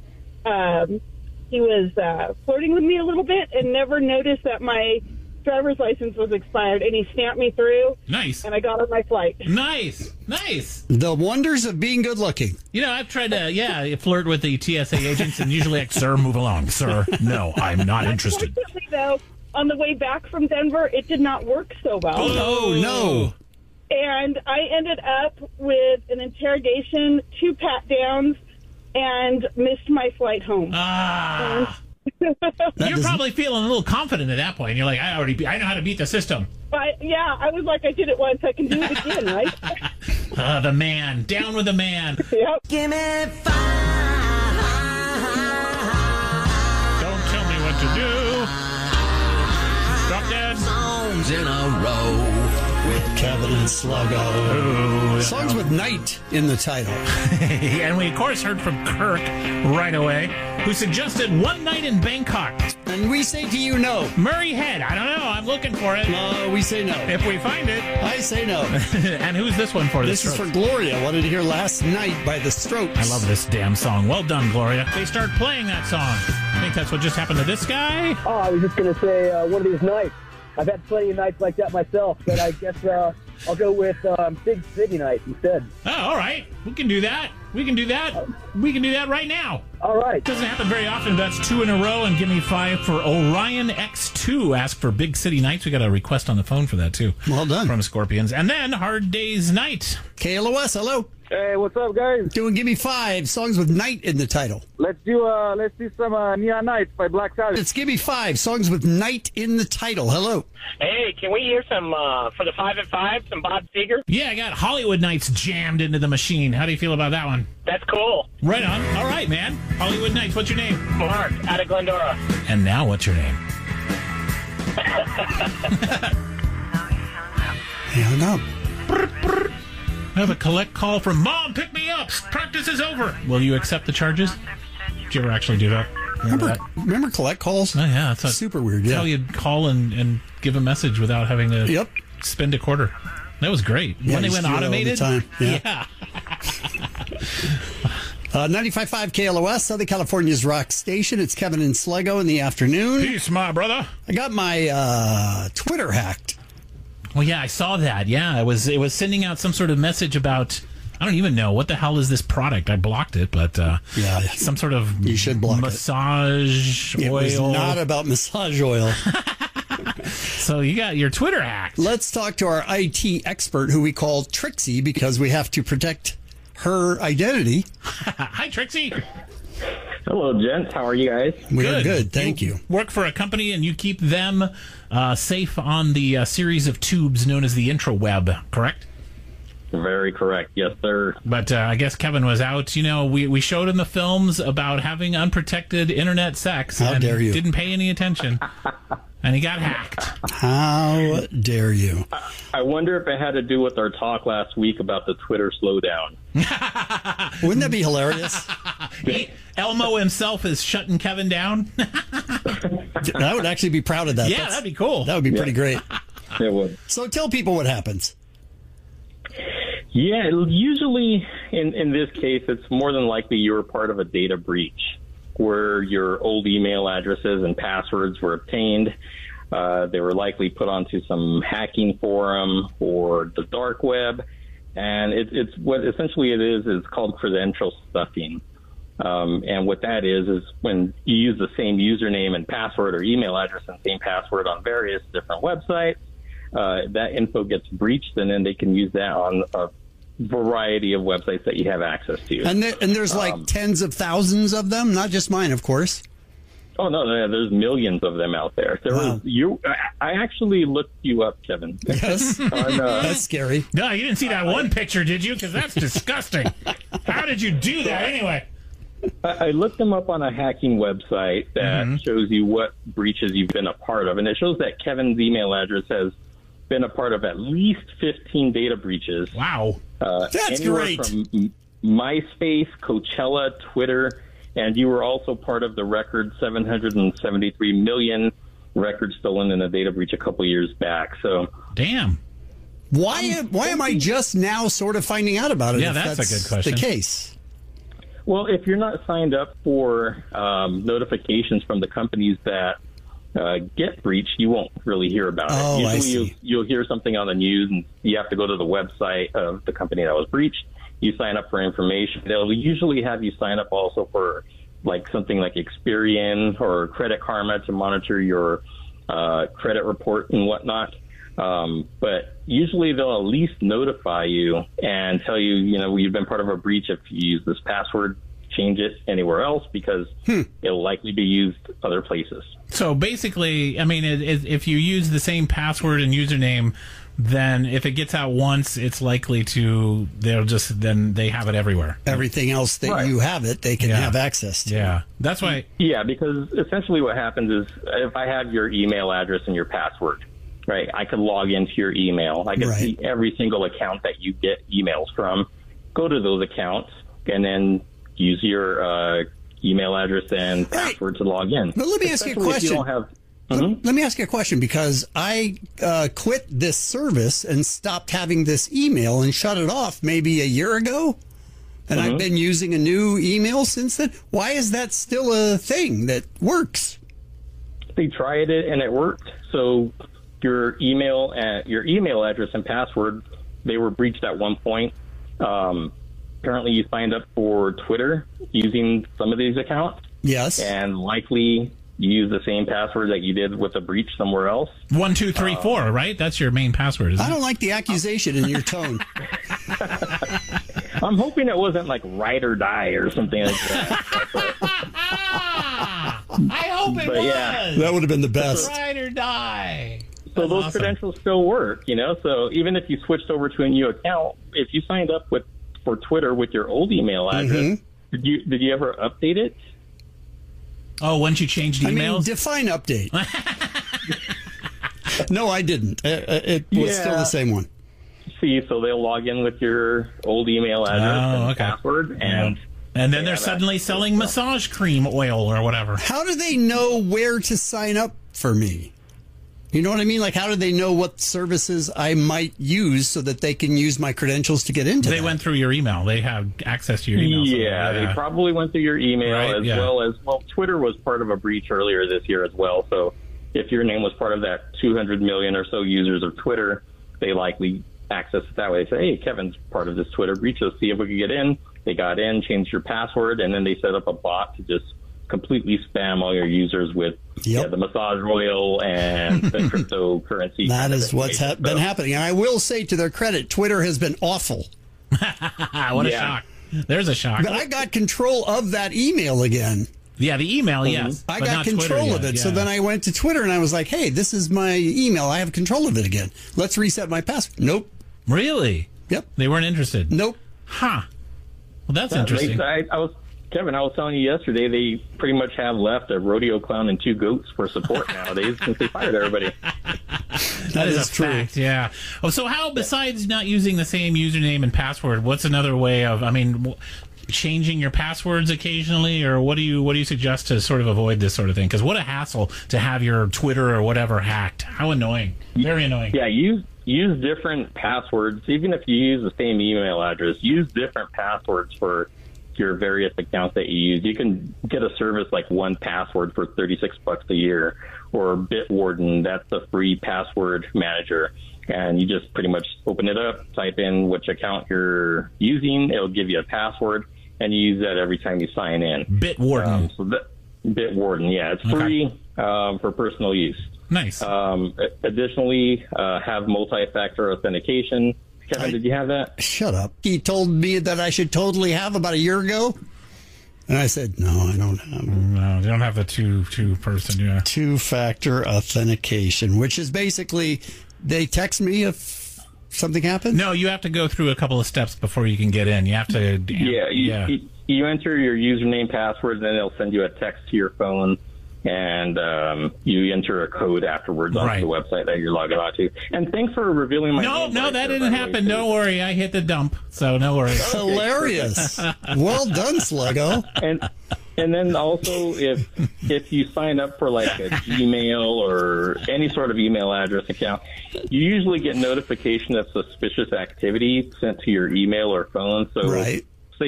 Speaker 12: he was flirting with me a little bit and never noticed that my driver's license was expired, and he stamped me through.
Speaker 2: Nice.
Speaker 12: And I got on my flight.
Speaker 2: Nice.
Speaker 1: The wonders of being good looking.
Speaker 2: I've tried to, flirt with the TSA agents, and usually like, sir, move along. Sir, no, I'm not interested.
Speaker 12: Unfortunately, though, on the way back from Denver, it did not work so well.
Speaker 1: Oh, no.
Speaker 12: And I ended up with an interrogation, 2 pat-downs, and missed my flight home.
Speaker 2: You're probably feeling a little confident at that point. You're like, I know how to beat the system.
Speaker 12: I was like, I did it once, I can do it again, right?
Speaker 2: The man. Down with the man.
Speaker 12: Yep.
Speaker 5: Give me 5.
Speaker 2: Don't tell me what to do. Drop dead.
Speaker 5: Songs in a row.
Speaker 1: With Kevin and Sluggo. Songs with night in the title.
Speaker 2: And we, of course, heard from Kirk right away, who suggested One Night in Bangkok.
Speaker 1: And we say to you, no.
Speaker 2: Murray Head. I don't know. I'm looking for it.
Speaker 1: We say no.
Speaker 2: If we find it.
Speaker 1: I say no.
Speaker 2: And who's this one for?
Speaker 1: This is for Gloria. Wanted to hear Last Night by The Strokes.
Speaker 2: I love this damn song. Well done, Gloria. They start playing that song. I think that's what just happened to this guy.
Speaker 11: Oh, I was just going to say one of these nights. I've had plenty of nights like that myself, but I guess I'll go with Big City Night instead.
Speaker 2: Oh, all right. We can do that. We can do that right now.
Speaker 11: All right.
Speaker 2: Doesn't happen very often. That's 2 in a row, and give me 5 for Orion X2. Ask for Big City Nights. We got a request on the phone for that, too.
Speaker 1: Well done.
Speaker 2: From Scorpions. And then Hard Day's Night.
Speaker 1: KLOS, hello.
Speaker 11: Hey, what's up, guys?
Speaker 1: Doing Give Me 5 songs with night in the title.
Speaker 11: Let's do some Neon Nights by Black Sabbath.
Speaker 1: It's Give Me 5 songs with night in the title. Hello.
Speaker 13: Hey, can we hear some for the 5 at 5? Some Bob Seger?
Speaker 2: Yeah, I got Hollywood Nights jammed into the machine. How do you feel about that one?
Speaker 13: That's cool.
Speaker 2: Right on. All right, man. Hollywood Nights. What's your name?
Speaker 13: Mark, out of Glendora.
Speaker 2: And now, what's your name?
Speaker 1: Hang up.
Speaker 2: I have a collect call from Mom. Pick me up. Practice is over. Will you accept the charges? Did you ever actually do that?
Speaker 1: Remember collect calls?
Speaker 2: Oh, yeah. That's
Speaker 1: super weird.
Speaker 2: That's how you'd call and give a message without having to spend a quarter. That was great.
Speaker 1: Yeah,
Speaker 2: when they went automated.
Speaker 1: All the time. Yeah. 95.5 KLOS, Southern California's rock station. It's Kevin and Sluggo in the afternoon.
Speaker 2: Peace, my brother.
Speaker 1: I got my Twitter hacked.
Speaker 2: Well, yeah, I saw that. Yeah, it was sending out some sort of message about, I don't even know what the hell is this product. I blocked it, but some sort of
Speaker 1: you should block
Speaker 2: massage oil.
Speaker 1: It was not about massage oil.
Speaker 2: So you got your Twitter hacked.
Speaker 1: Let's talk to our IT expert, who we call Trixie, because we have to protect her identity.
Speaker 2: Hi, Trixie.
Speaker 14: Hello, gents. How are you guys?
Speaker 1: We're good. Thank you.
Speaker 2: Work for a company and you keep them safe on the series of tubes known as the intraweb, correct?
Speaker 14: Very correct. Yes, sir.
Speaker 2: But I guess Kevin was out. You know, we showed him the films about having unprotected internet sex.
Speaker 1: How dare you?
Speaker 2: Didn't pay any attention. And he got hacked.
Speaker 1: How dare you?
Speaker 14: I wonder if it had to do with our talk last week about the Twitter slowdown.
Speaker 1: Wouldn't that be hilarious?
Speaker 2: Elmo himself is shutting Kevin down.
Speaker 1: I would actually be proud of that.
Speaker 2: Yeah, that'd be cool.
Speaker 1: That would be pretty great.
Speaker 14: It would.
Speaker 1: So tell people what happens.
Speaker 14: Yeah, usually in this case, it's more than likely you were part of a data breach where your old email addresses and passwords were obtained. They were likely put onto some hacking forum or the dark web. And it's what essentially it is called credential stuffing. And what that is when you use the same username and password or email address and same password on various different websites, that info gets breached, and then they can use that on a variety of websites that you have access to.
Speaker 1: And there's like tens of thousands of them, not just mine, of course.
Speaker 14: Oh, no, there's millions of them out there. I actually looked you up, Kevin.
Speaker 1: Yes. That's scary.
Speaker 2: No, you didn't see that one picture, did you? Because that's disgusting. How did you do that anyway?
Speaker 14: I looked them up on a hacking website that shows you what breaches you've been a part of. And it shows that Kevin's email address has been a part of at least 15 data breaches.
Speaker 2: Wow.
Speaker 1: That's great.
Speaker 14: From MySpace, Coachella, Twitter, and you were also part of the record 773 million records stolen in a data breach a couple years back. So,
Speaker 2: damn.
Speaker 1: Why am I just now sort of finding out about it?
Speaker 2: Yeah, that's a good question.
Speaker 1: The case.
Speaker 14: Well, if you're not signed up for notifications from the companies that get breached, you won't really hear about it.
Speaker 1: Oh,
Speaker 14: Usually
Speaker 1: I see.
Speaker 14: You'll hear something on the news, and you have to go to the website of the company that was breached. You sign up for information. They'll usually have you sign up also for like something like Experian or Credit Karma to monitor your credit report and whatnot. But usually they'll at least notify you and tell you, you've been part of a breach if you use this password, change it anywhere else because it'll likely be used other places.
Speaker 2: So basically, I mean, if you use the same password and username, then if it gets out once, it's likely then they have it everywhere.
Speaker 1: Everything else that you have they can have access to.
Speaker 2: Yeah, that's why.
Speaker 14: Yeah, because essentially what happens is if I have your email address and your password, right, I could log into your email. I can see every single account that you get emails from, go to those accounts, and then use your email address and password to log in.
Speaker 1: But let me ask you a question.
Speaker 14: If you don't have,
Speaker 1: Let me ask you a question, because I quit this service and stopped having this email and shut it off maybe a year ago. And I've been using a new email since then. Why is that still a thing that works?
Speaker 14: They tried it and it worked. So your email address and password, they were breached at one point. Apparently you signed up for Twitter using some of these accounts.
Speaker 1: Yes.
Speaker 14: And likely you use the same password that you did with a breach somewhere else.
Speaker 2: 1, 2, 3, 4, right? That's your main password, isn't it?
Speaker 1: I don't like the accusation in your tone.
Speaker 14: I'm hoping it wasn't like ride or die or something like that.
Speaker 2: I hope it was.
Speaker 14: Yeah.
Speaker 1: That would have been the best.
Speaker 2: Ride or die.
Speaker 14: So those credentials still work, So even if you switched over to a new account, if you signed up for Twitter with your old email address, did you ever update it?
Speaker 2: Oh, once you changed emails?
Speaker 1: I mean, define update. No, I didn't. It was still the same one.
Speaker 14: See, so they'll log in with your old email address and password, and
Speaker 2: then they're suddenly selling massage cream oil or whatever.
Speaker 1: How do they know where to sign up for me? You know what I mean? Like, how do they know what services I might use so that they can use my credentials to get into
Speaker 2: They went through your email. They have access to your email.
Speaker 14: Yeah, they probably went through your email well as Twitter was part of a breach earlier this year as well. So if your name was part of that 200 million or so users of Twitter, they likely access it that way. Say, hey, Kevin's part of this Twitter breach. Let's see if we can get in. They got in, changed your password, and then they set up a bot to just completely spam all your users with the massage oil and the cryptocurrency.
Speaker 1: That is what's been happening. And I will say, to their credit, Twitter has been awful.
Speaker 2: What a shock. There's a shock.
Speaker 1: But I got control of that email again.
Speaker 2: Yeah, the email, yes.
Speaker 1: I got control of it. So then I went to Twitter and I was like, hey, this is my email. I have control of it again. Let's reset my password. Nope.
Speaker 2: Really?
Speaker 1: Yep.
Speaker 2: They weren't interested?
Speaker 1: Nope.
Speaker 2: Huh. Well, that's interesting.
Speaker 14: I Kevin, I was telling you yesterday, they pretty much have left a rodeo clown and 2 goats for support nowadays since they fired everybody.
Speaker 2: That is a fact, yeah. Oh, so how, besides not using the same username and password, what's another way of, changing your passwords occasionally, or what do you suggest to sort of avoid this sort of thing? Because what a hassle to have your Twitter or whatever hacked. How annoying. Very annoying.
Speaker 14: Yeah, use different passwords. Even if you use the same email address, use different passwords for your various accounts that you use. You can get a service like 1Password for $36 a year, or Bitwarden. That's a free password manager. And you just pretty much open it up, type in which account you're using. It'll give you a password, and you use that every time you sign in.
Speaker 2: Bitwarden.
Speaker 14: Bitwarden, yeah. It's free for personal use.
Speaker 2: Nice.
Speaker 14: Additionally, have multi-factor authentication. Kevin, did you have that?
Speaker 1: Shut up. He told me that I should totally have about a year ago. And I said, no, I don't have.
Speaker 2: No, you don't have the two-person, yeah.
Speaker 1: Two-factor authentication, which is basically they text me if something happens?
Speaker 2: No, you have to go through a couple of steps before you can get in. You have to...
Speaker 14: You enter your username, password, and then they'll send you a text to your phone, and you enter a code afterwards onto the website that you're logging on to. And thanks for revealing my name.
Speaker 2: No, that didn't happen. Don't worry. I hit the dump, so no worries.
Speaker 1: Hilarious. Well done, Sluggo.
Speaker 14: And then also, if you sign up for like a Gmail or any sort of email address account, you usually get notification of suspicious activity sent to your email or phone. So say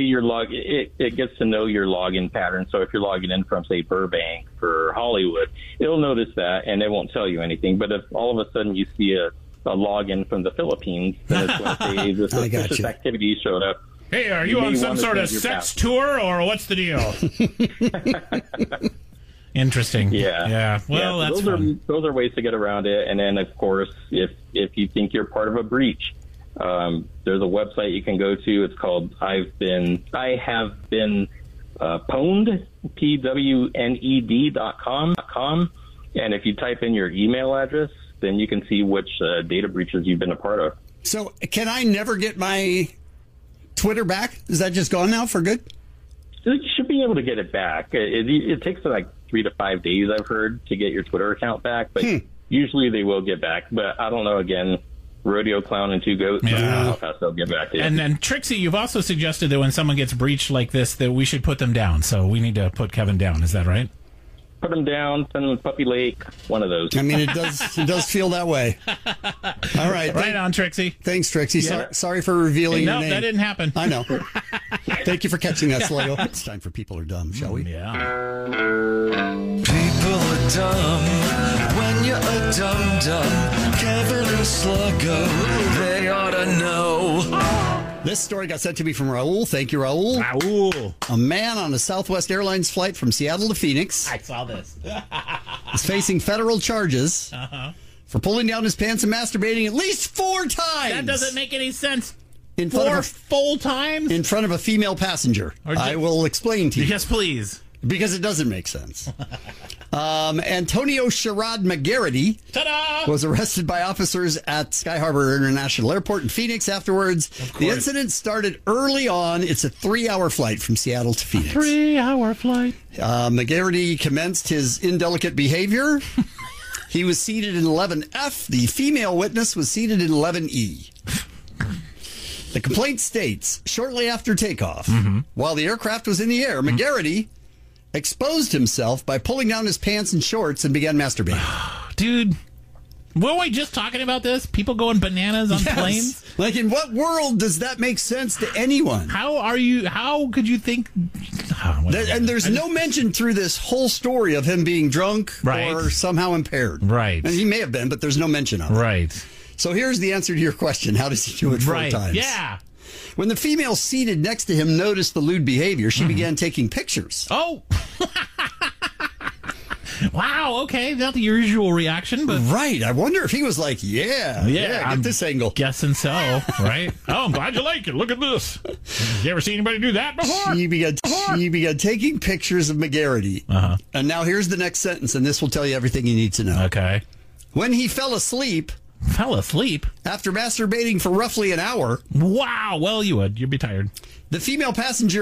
Speaker 14: it gets to know your login pattern. So if you're logging in from, say, Burbank or Hollywood, it'll notice that, and it won't tell you anything. But if all of a sudden you see a login from the Philippines, then it's going to say the suspicious activity showed up.
Speaker 2: Hey, are you on some sort of sex tour, or what's the deal? Interesting.
Speaker 14: Yeah.
Speaker 2: Well, that's
Speaker 14: those are ways to get around it. And then, of course, if you think you're part of a breach, there's a website you can go to. It's called I have been pwned, PWNED.com. And if you type in your email address, then you can see which data breaches you've been a part of.
Speaker 1: So can I never get my Twitter back? Is that just gone now for good?
Speaker 14: You should be able to get it back. It takes like 3 to 5 days, I've heard, to get your Twitter account back. But usually they will get back. But I don't know, again, rodeo clown and 2 goats.
Speaker 2: Yeah.
Speaker 14: I don't know how fast they'll get back to you.
Speaker 2: And then, Trixie, you've also suggested that when someone gets breached like this, that we should put them down. So we need to put Kevin down. Is that right?
Speaker 14: Put them down, send them to Puppy Lake, one of those.
Speaker 1: I mean, it does feel that way. All right.
Speaker 2: Right on, Trixie.
Speaker 1: Thanks, Trixie. Sorry for revealing your name.
Speaker 2: No, that didn't happen.
Speaker 1: I know. Thank you for catching that, Sluggo. It's time for People Are Dumb, shall we?
Speaker 2: Yeah.
Speaker 5: People are dumb when you're a dum-dum. Kevin and Sluggo, they ought to know.
Speaker 1: This story got sent to me from Raul. Thank you, Raul.
Speaker 2: Raul.
Speaker 1: A man on a Southwest Airlines flight from Seattle to Phoenix.
Speaker 2: I saw this.
Speaker 1: is facing federal charges for pulling down his pants and masturbating at least 4 times.
Speaker 2: That doesn't make any sense.
Speaker 1: In front
Speaker 2: 4
Speaker 1: of
Speaker 2: full times?
Speaker 1: In front of a female passenger. I will explain to you.
Speaker 2: Yes, please.
Speaker 1: Because it doesn't make sense. Antonio Sherrod McGarity was arrested by officers at Sky Harbor International Airport in Phoenix afterwards. The incident started early on. It's a 3-hour flight from Seattle to Phoenix.
Speaker 2: 3-hour flight.
Speaker 1: McGarity commenced his indelicate behavior. He was seated in 11F. The female witness was seated in 11E. The complaint states, shortly after takeoff, while the aircraft was in the air, McGarity exposed himself by pulling down his pants and shorts and began masturbating.
Speaker 2: Dude, weren't we just talking about this? People going bananas on planes?
Speaker 1: Like, in what world does that make sense to anyone?
Speaker 2: How could you think?
Speaker 1: And there's no mention through this whole story of him being drunk or somehow impaired.
Speaker 2: Right.
Speaker 1: And he may have been, but there's no mention of it.
Speaker 2: Right.
Speaker 1: So here's the answer to your question. How does he do it 4 times?
Speaker 2: Yeah.
Speaker 1: When the female seated next to him noticed the lewd behavior, she began taking pictures.
Speaker 2: Oh. Wow, okay. Not the usual reaction, but...
Speaker 1: Right. I wonder if he was like, yeah, get this angle.
Speaker 2: Guessing so, right? Oh, I'm glad you like it. Look at this. You ever seen anybody do that before?
Speaker 1: She began taking pictures of McGarity. And now here's the next sentence, and this will tell you everything you need to know.
Speaker 2: Okay.
Speaker 1: When he fell asleep... After masturbating for roughly an hour.
Speaker 2: Wow. Well, you would. You'd be tired.
Speaker 1: The female passenger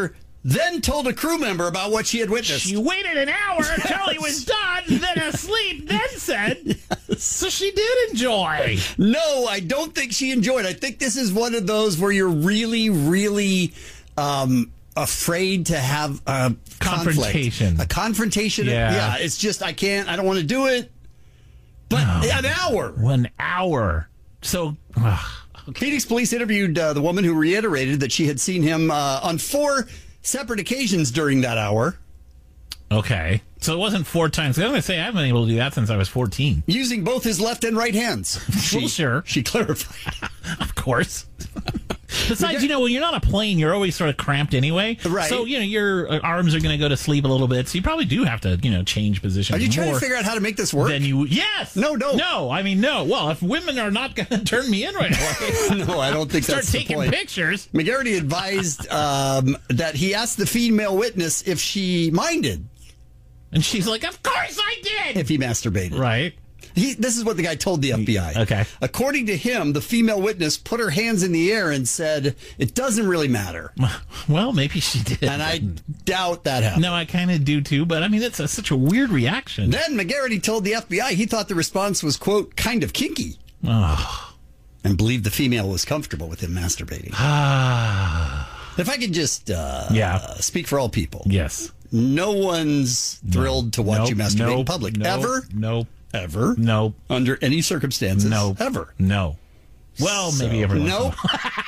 Speaker 1: then told a crew member about what she had witnessed.
Speaker 2: She waited an hour until he was done, then asleep, then said, so she did enjoy.
Speaker 1: No, I don't think she enjoyed. I think this is one of those where you're really, really afraid to have a
Speaker 2: confrontation.
Speaker 1: A confrontation.
Speaker 2: Yeah.
Speaker 1: It's just, I don't want to do it. But an hour.
Speaker 2: 1 hour. So...
Speaker 1: Phoenix police interviewed the woman who reiterated that she had seen him on 4 separate occasions during that hour.
Speaker 2: Okay. So it wasn't 4 times. I was going to say, I haven't been able to do that since I was 14.
Speaker 1: Using both his left and right hands.
Speaker 2: Sure.
Speaker 1: She clarified.
Speaker 2: Of course. Besides, when you're not a plane, you're always sort of cramped anyway.
Speaker 1: Right.
Speaker 2: So, your arms are going to go to sleep a little bit. So you probably do have to, change positions.
Speaker 1: Are you trying to figure out how to make this work?
Speaker 2: Yes.
Speaker 1: No.
Speaker 2: No. I mean, no. Well, if women are not going to turn me in right away.
Speaker 1: No, I don't think that's the point.
Speaker 2: Start taking pictures.
Speaker 1: McGarity advised that he asked the female witness if she minded.
Speaker 2: And she's like, of course I did.
Speaker 1: If he masturbated.
Speaker 2: Right.
Speaker 1: This is what the guy told the FBI.
Speaker 2: Okay.
Speaker 1: According to him, the female witness put her hands in the air and said, it doesn't really matter.
Speaker 2: Well, maybe she did.
Speaker 1: And I doubt that happened.
Speaker 2: No, I kind of do too, but I mean, it's such a weird reaction.
Speaker 1: Then McGarity told the FBI he thought the response was, quote, kind of kinky.
Speaker 2: Oh.
Speaker 1: And believed the female was comfortable with him masturbating. If I could just speak for all people.
Speaker 2: Yes.
Speaker 1: No one's thrilled to watch you masturbate in public. Ever?
Speaker 2: Nope.
Speaker 1: Ever?
Speaker 2: Nope.
Speaker 1: Under any circumstances?
Speaker 2: No.
Speaker 1: Ever?
Speaker 2: No. Well, maybe every once in a
Speaker 1: Nope.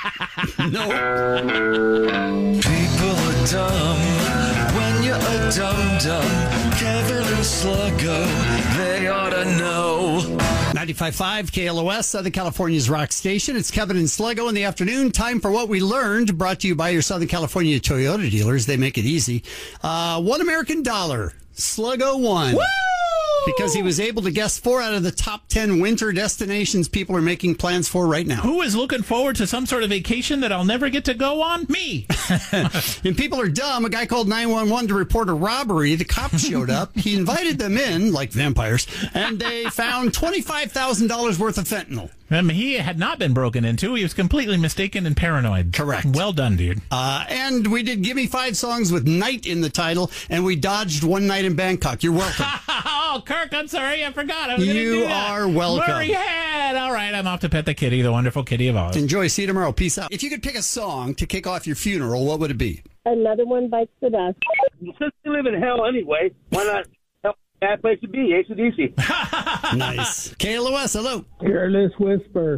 Speaker 5: No. People are dumb when you're a dum-dum. Kevin and Sluggo, they ought to know.
Speaker 1: 95.5 KLOS, Southern California's rock station. It's Kevin and Sluggo in the afternoon. Time for What We Learned, brought to you by your Southern California Toyota dealers. They make it easy. $1 American. Sluggo won.
Speaker 2: Woo!
Speaker 1: Because he was able to guess 4 out of the top 10 winter destinations people are making plans for right now.
Speaker 2: Who is looking forward to some sort of vacation that I'll never get to go on? Me.
Speaker 1: And people are dumb. A guy called 911 to report a robbery. The cops showed up. He invited them in, like vampires, and they found $25,000 worth of fentanyl.
Speaker 2: He had not been broken into. He was completely mistaken and paranoid.
Speaker 1: Correct.
Speaker 2: Well done, dude.
Speaker 1: And we did Gimme 5 songs with night in the title, and we dodged One Night in Bangkok. You're welcome.
Speaker 2: Oh, Kirk, I'm sorry. I forgot. I was going to do that.
Speaker 1: You are welcome.
Speaker 2: Murray Head. All right, I'm off to pet the kitty, the wonderful kitty of Oz.
Speaker 1: Enjoy. See you tomorrow. Peace out. If you could pick a song to kick off your funeral, what would it be?
Speaker 9: Another One Bites the Dust.
Speaker 7: Since we live in hell anyway, why not help that place to be? AC/DC.
Speaker 1: Nice. KLOS, hello.
Speaker 7: Careless Whisper.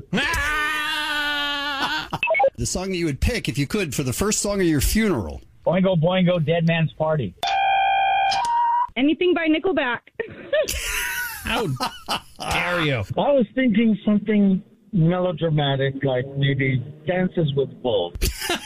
Speaker 1: The song that you would pick, if you could, for the first song of your funeral.
Speaker 15: Boingo Boingo, Dead Man's Party.
Speaker 12: Anything by Nickelback.
Speaker 2: How dare you?
Speaker 15: I was thinking something melodramatic, like maybe Dances with Wolves.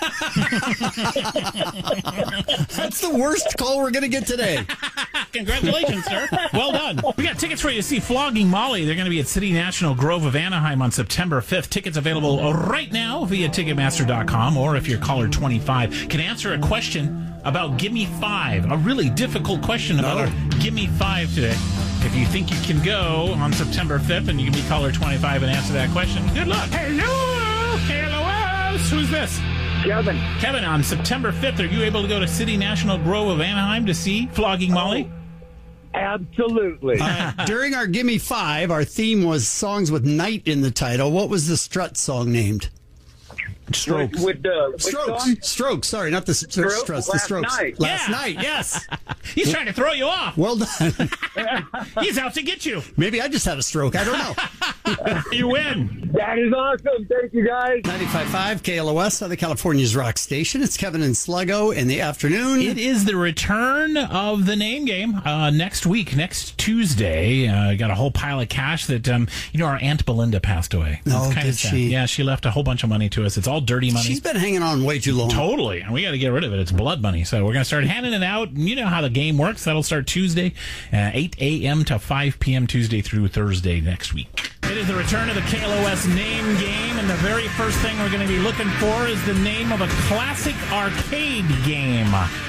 Speaker 1: That's the worst call we're going to get today.
Speaker 2: Congratulations, sir. Well done. We got tickets for you to see Flogging Molly. They're going to be at City National Grove of Anaheim on September 5th. Tickets available right now via Ticketmaster.com, or if you're caller 25, can answer a question about Gimme 5, a really difficult question about our Gimme 5 today. If you think you can go on September 5th and you can be caller 25 and answer that question, good luck. Hello, KLOS. Who's this?
Speaker 7: Kevin.
Speaker 2: Kevin, on September 5th, are you able to go to City National Grove of Anaheim to see Flogging Molly?
Speaker 7: Absolutely.
Speaker 1: During our Gimme 5, our theme was songs with night in the title. What was the Struts song named?
Speaker 2: Strokes.
Speaker 7: With
Speaker 1: Strokes. Sorry, not the Struts. The Strokes. Last night, yes.
Speaker 2: He's trying to throw you off.
Speaker 1: Well done.
Speaker 2: He's out to get you.
Speaker 1: Maybe I just had a stroke. I don't know.
Speaker 2: You win.
Speaker 7: That is awesome. Thank you, guys.
Speaker 1: 95.5 KLOS, Southern California's rock station. It's Kevin and Sluggo in the afternoon.
Speaker 2: It is the return of the name game next week, next Tuesday. Got a whole pile of cash that, our Aunt Belinda passed away.
Speaker 1: Oh,
Speaker 2: did
Speaker 1: she?
Speaker 2: Yeah, she left a whole bunch of money to us. It's all dirty money.
Speaker 1: She's been hanging on way too long.
Speaker 2: Totally. And we got to get rid of it. It's blood money. So we're going to start handing it out. You know how the game works. That'll start Tuesday, 8 a.m. to 5 p.m. Tuesday through Thursday next week. It is the return of the KLOS name game, and the very first thing we're going to be looking for is the name of a classic arcade game.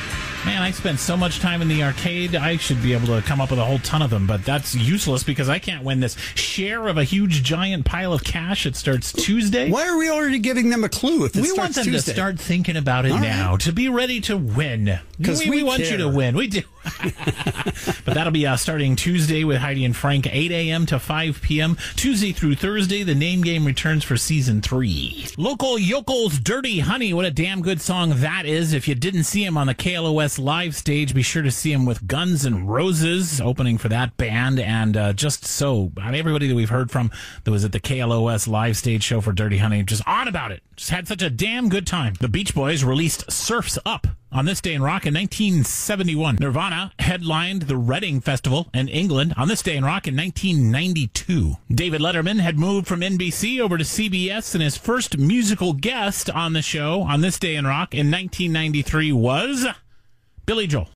Speaker 2: Man, I spent so much time in the arcade, I should be able to come up with a whole ton of them, but that's useless because I can't win this share of a huge giant pile of cash. It starts Tuesday.
Speaker 1: Why are we already giving them a clue if it
Speaker 2: We
Speaker 1: starts
Speaker 2: want them
Speaker 1: Tuesday?
Speaker 2: to start thinking about it
Speaker 1: All
Speaker 2: now, to be ready to win. Because we want you to win. We do. But that'll be starting Tuesday with Heidi and Frank, 8 a.m. to 5 p.m. Tuesday through Thursday, the name game returns for Season 3. Local Yokels Dirty Honey, what a damn good song that is. If you didn't see him on the KLOS live stage, be sure to see him with Guns N' Roses opening for that band. And just so, everybody that we've heard from that was at the KLOS live stage show for Dirty Honey, just on about it. Just had such a damn good time. The Beach Boys released Surf's Up on This Day in Rock in 1971. Nirvana headlined the Reading Festival in England on This Day in Rock in 1992. David Letterman had moved from NBC over to CBS, and his first musical guest on the show on This Day in Rock in 1993 was Billy Joel.